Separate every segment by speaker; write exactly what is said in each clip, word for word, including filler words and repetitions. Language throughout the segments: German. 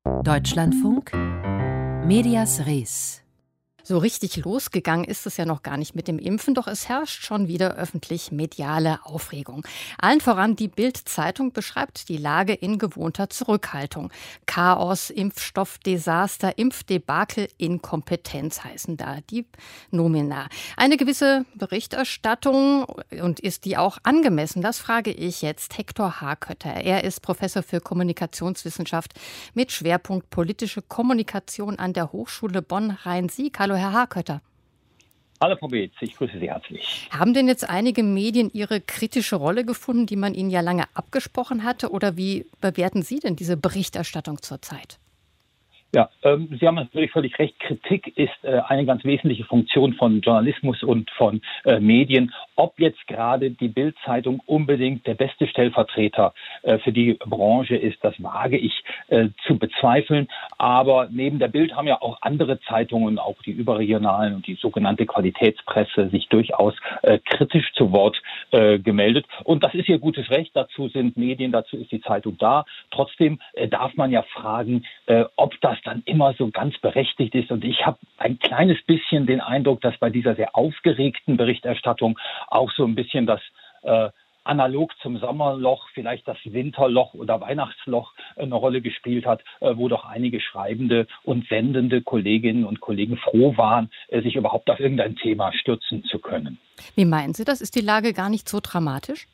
Speaker 1: Deutschlandfunk Medias Res.
Speaker 2: So richtig losgegangen ist es ja noch gar nicht mit dem Impfen, doch es herrscht schon wieder öffentlich mediale Aufregung. Allen voran die Bild-Zeitung beschreibt die Lage in gewohnter Zurückhaltung. Chaos, Impfstoffdesaster, Impfdebakel, Inkompetenz heißen da die Nomina. Eine gewisse Berichterstattung, und ist die auch angemessen, das frage ich jetzt Hektor Hakötter. Er ist Professor für Kommunikationswissenschaft mit Schwerpunkt politische Kommunikation an der Hochschule Bonn-Rhein-Sieg. Hallo, Herr Hakötter.
Speaker 3: Hallo Frau Beetz, ich grüße Sie herzlich.
Speaker 2: Haben denn jetzt einige Medien ihre kritische Rolle gefunden, die man ihnen ja lange abgesprochen hatte? Oder wie bewerten Sie denn diese Berichterstattung zurzeit?
Speaker 3: Ja, ähm, Sie haben natürlich völlig recht. Kritik ist äh, eine ganz wesentliche Funktion von Journalismus und von äh, Medien. Ob jetzt gerade die Bild-Zeitung unbedingt der beste Stellvertreter äh, für die Branche ist, das wage ich äh, zu bezweifeln. Aber neben der Bild haben ja auch andere Zeitungen, auch die überregionalen und die sogenannte Qualitätspresse, sich durchaus äh, kritisch zu Wort äh, gemeldet. Und das ist ihr gutes Recht. Dazu sind Medien, dazu ist die Zeitung da. Trotzdem äh, darf man ja fragen, äh, ob das dann immer so ganz berechtigt ist. Und ich habe ein kleines bisschen den Eindruck, dass bei dieser sehr aufgeregten Berichterstattung auch so ein bisschen das äh, analog zum Sommerloch, vielleicht das Winterloch oder Weihnachtsloch äh, eine Rolle gespielt hat, äh, wo doch einige schreibende und sendende Kolleginnen und Kollegen froh waren, äh, sich überhaupt auf irgendein Thema stürzen zu können.
Speaker 2: Wie meinen Sie das? Ist die Lage gar nicht so dramatisch?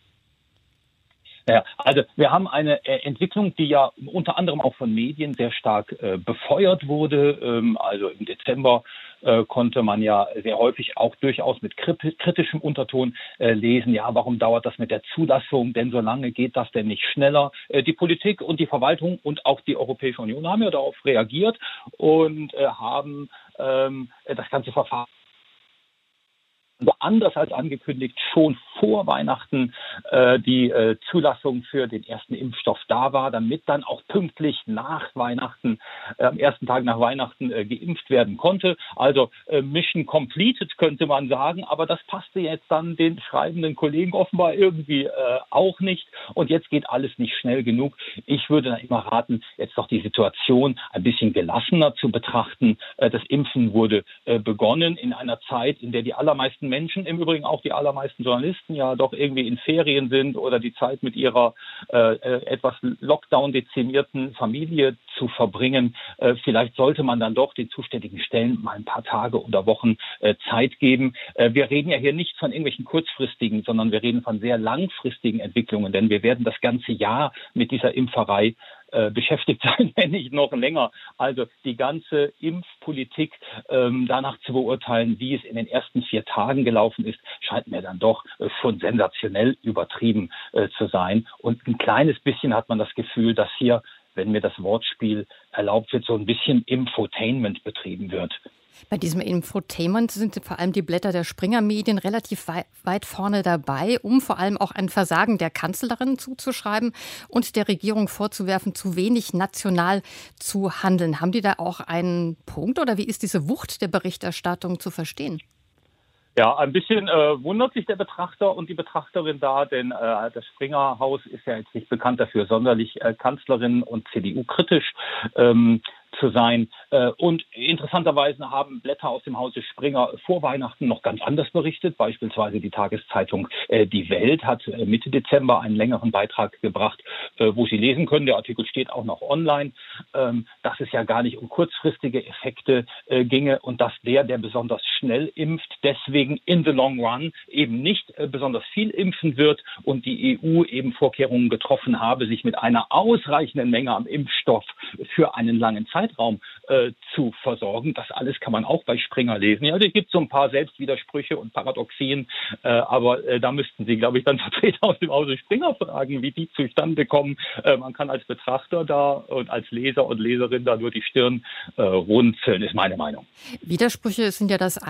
Speaker 3: Ja, also wir haben eine äh, Entwicklung, die ja unter anderem auch von Medien sehr stark äh, befeuert wurde. Ähm, also im Dezember äh, konnte man ja sehr häufig auch durchaus mit kritischem Unterton äh, lesen, ja, warum dauert das mit der Zulassung denn so lange, geht das denn nicht schneller? Äh, die Politik und die Verwaltung und auch die Europäische Union haben ja darauf reagiert und äh, haben ähm, das ganze Verfahren anders als angekündigt schon vor Weihnachten äh, die äh, Zulassung für den ersten Impfstoff da war, damit dann auch pünktlich nach Weihnachten, äh, am ersten Tag nach Weihnachten äh, geimpft werden konnte. Also äh, Mission completed könnte man sagen, aber das passte jetzt dann den schreibenden Kollegen offenbar irgendwie äh, auch nicht. Und jetzt geht alles nicht schnell genug. Ich würde dann immer raten, jetzt doch die Situation ein bisschen gelassener zu betrachten. Äh, das Impfen wurde äh, begonnen in einer Zeit, in der die allermeisten Menschen, im Übrigen auch die allermeisten Journalisten, ja doch irgendwie in Ferien sind oder die Zeit mit ihrer äh, etwas Lockdown-dezimierten Familie zu verbringen. Äh, vielleicht sollte man dann doch den zuständigen Stellen mal ein paar Tage oder Wochen äh, Zeit geben. Äh, wir reden ja hier nicht von irgendwelchen kurzfristigen, sondern wir reden von sehr langfristigen Entwicklungen, denn wir werden das ganze Jahr mit dieser Impferei beschäftigt sein, wenn nicht noch länger. Also die ganze Impfpolitik ähm, danach zu beurteilen, wie es in den ersten vier Tagen gelaufen ist, scheint mir dann doch äh, schon sensationell übertrieben äh, zu sein. Und ein kleines bisschen hat man das Gefühl, dass hier, wenn mir das Wortspiel erlaubt wird, so ein bisschen Infotainment betrieben wird.
Speaker 2: Bei diesem Infotainment sind vor allem die Blätter der Springer-Medien relativ wei- weit vorne dabei, um vor allem auch ein Versagen der Kanzlerin zuzuschreiben und der Regierung vorzuwerfen, zu wenig national zu handeln. Haben die da auch einen Punkt oder wie ist diese Wucht der Berichterstattung zu verstehen?
Speaker 3: Ja, ein bisschen äh, wundert sich der Betrachter und die Betrachterin da, denn äh, das Springer-Haus ist ja jetzt nicht bekannt dafür, sonderlich äh, Kanzlerin und C D U-kritisch ähm, zu sein. Äh, und interessanterweise haben Blätter aus dem Hause Springer vor Weihnachten noch ganz anders berichtet. Beispielsweise die Tageszeitung äh, Die Welt hat äh, Mitte Dezember einen längeren Beitrag gebracht, äh, wo Sie lesen können, der Artikel steht auch noch online, ähm, dass es ja gar nicht um kurzfristige Effekte äh, ginge und dass der, der besonders schnell impft, deswegen in the long run eben nicht äh, besonders viel impfen wird und die E U eben Vorkehrungen getroffen habe, sich mit einer ausreichenden Menge am Impfstoff für einen langen Zeitraum Zeitraum äh, zu versorgen. Das alles kann man auch bei Springer lesen. Ja, es gibt so ein paar Selbstwidersprüche und Paradoxien, äh, aber äh, da müssten Sie, glaube ich, dann Vertreter aus dem Hause Springer fragen, wie die zustande kommen. Äh, man kann als Betrachter da und als Leser und Leserin da nur die Stirn äh, runzeln, ist meine Meinung.
Speaker 2: Widersprüche sind ja das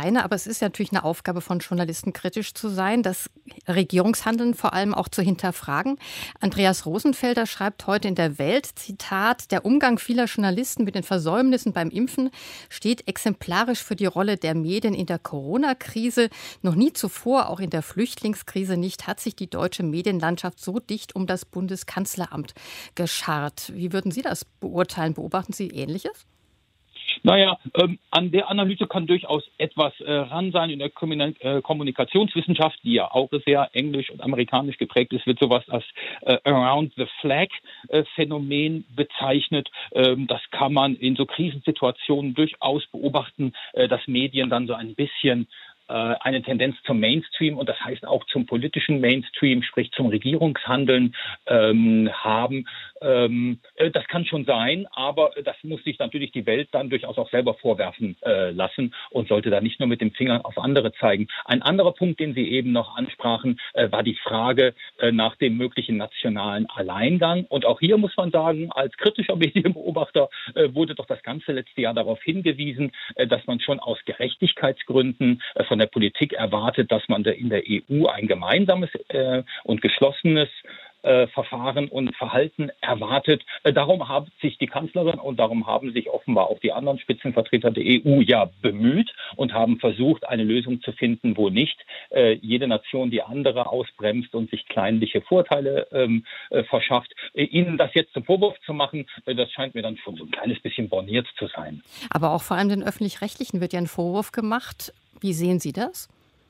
Speaker 2: eine, aber es ist natürlich eine Aufgabe von Journalisten, kritisch zu sein, das Regierungshandeln vor allem auch zu hinterfragen. Andreas Rosenfelder schreibt heute in der Welt, Zitat, der Umgang vieler Journalisten mit den Versäumnissen beim Impfen steht exemplarisch für die Rolle der Medien in der Corona-Krise. Noch nie zuvor, auch in der Flüchtlingskrise nicht, hat sich die deutsche Medienlandschaft so dicht um das Bundeskanzleramt geschart. Wie würden Sie das beurteilen? Beobachten Sie Ähnliches?
Speaker 3: Naja, ähm, an der Analyse kann durchaus etwas äh, ran sein. In der Kommunik- äh, Kommunikationswissenschaft, die ja auch sehr englisch und amerikanisch geprägt ist, wird sowas als äh, Around the Flag äh, Phänomen bezeichnet. Ähm, das kann man in so Krisensituationen durchaus beobachten, äh, dass Medien dann so ein bisschen eine Tendenz zum Mainstream und das heißt auch zum politischen Mainstream, sprich zum Regierungshandeln ähm, haben. Ähm, das kann schon sein, aber das muss sich natürlich die Welt dann durchaus auch selber vorwerfen äh, lassen und sollte da nicht nur mit dem Finger auf andere zeigen. Ein anderer Punkt, den Sie eben noch ansprachen, äh, war die Frage äh, nach dem möglichen nationalen Alleingang. Und auch hier muss man sagen, als kritischer Medienbeobachter äh, wurde doch das ganze letzte Jahr darauf hingewiesen, äh, dass man schon aus Gerechtigkeitsgründen äh, von der Politik erwartet, dass man in der E U ein gemeinsames äh, und geschlossenes äh, Verfahren und Verhalten erwartet. Äh, darum hat sich die Kanzlerin und darum haben sich offenbar auch die anderen Spitzenvertreter der E U ja bemüht und haben versucht, eine Lösung zu finden, wo nicht äh, jede Nation die andere ausbremst und sich kleinliche Vorteile ähm, äh, verschafft. Äh, Ihnen das jetzt zum Vorwurf zu machen, äh, das scheint mir dann schon so ein kleines bisschen borniert zu sein.
Speaker 2: Aber auch vor allem den Öffentlich-Rechtlichen wird ja ein Vorwurf gemacht. Wie sehen Sie das?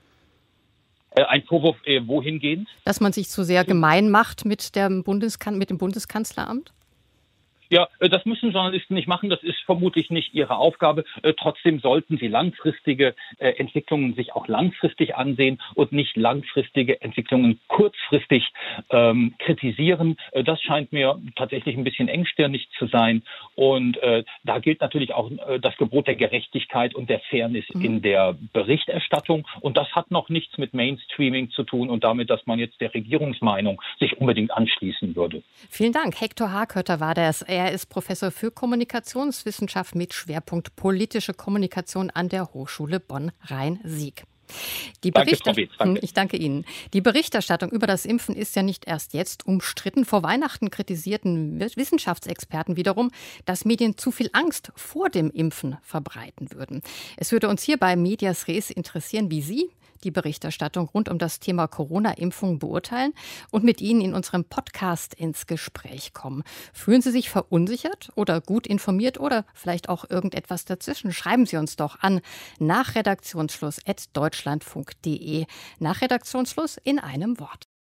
Speaker 3: Ein Vorwurf äh, wohingehend?
Speaker 2: Dass man sich zu sehr gemein macht mit, der Bundeskan- mit dem Bundeskanzleramt?
Speaker 3: Ja, das müssen Journalisten nicht machen. Das ist vermutlich nicht ihre Aufgabe. Trotzdem sollten sie langfristige Entwicklungen sich auch langfristig ansehen und nicht langfristige Entwicklungen kurzfristig ähm, kritisieren. Das scheint mir tatsächlich ein bisschen engstirnig zu sein. Und äh, da gilt natürlich auch äh, das Gebot der Gerechtigkeit und der Fairness mhm. in der Berichterstattung. Und das hat noch nichts mit Mainstreaming zu tun und damit, dass man jetzt der Regierungsmeinung sich unbedingt anschließen würde.
Speaker 2: Vielen Dank. Hektor Hakötter war das. Er ist Professor für Kommunikationswissenschaft mit Schwerpunkt politische Kommunikation an der Hochschule Bonn-Rhein-Sieg. Die
Speaker 3: danke, Frau Beetz, danke.
Speaker 2: Ich danke Ihnen. Die Berichterstattung über das Impfen ist ja nicht erst jetzt umstritten. Vor Weihnachten kritisierten Wissenschaftsexperten wiederum, dass Medien zu viel Angst vor dem Impfen verbreiten würden. Es würde uns hier bei Medias Res interessieren, wie Sie die Berichterstattung rund um das Thema Corona-Impfung beurteilen und mit Ihnen in unserem Podcast ins Gespräch kommen. Fühlen Sie sich verunsichert oder gut informiert oder vielleicht auch irgendetwas dazwischen? Schreiben Sie uns doch an nach redaktionsschluss at deutschlandfunk punkt de. Nach Redaktionsschluss in einem Wort.